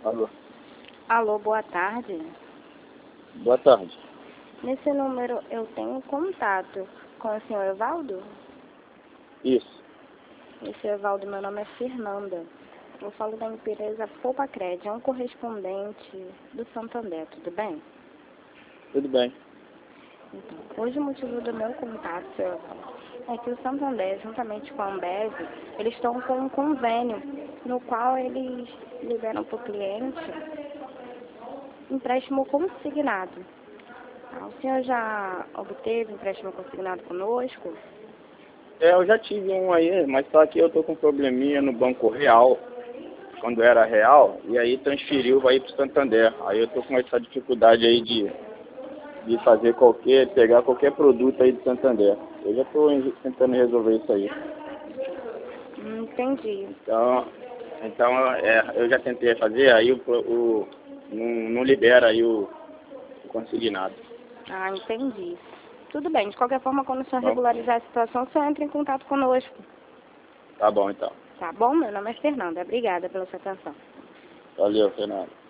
Alô. Alô, boa tarde. Boa tarde. Nesse número eu tenho contato com o senhor Evaldo? Isso. Esse Evaldo, meu nome é Fernanda. Eu falo da empresa Poupacred, é um correspondente do Santander, tudo bem? Tudo bem. Então, hoje o motivo do meu contato, senhor Evaldo, é que o Santander, juntamente com a Ambev, eles estão com um convênio no qual eles liberam para o cliente empréstimo consignado. O senhor já obteve empréstimo consignado conosco? Eu já tive um aí, mas só que eu tô com um probleminha no Banco Real, quando era Real, e aí transferiu aí pro Santander. Aí eu tô com essa dificuldade aí de pegar qualquer produto aí do Santander. Eu já tô tentando resolver isso aí. Entendi. Eu já tentei fazer, aí não libera aí o consignado. Ah, entendi. Tudo bem, de qualquer forma, quando o senhor Bom. regularizar a situação, o senhor entra em contato conosco. Tá bom, então. Tá bom? Meu nome é Fernanda. Obrigada pela sua atenção. Valeu, Fernando.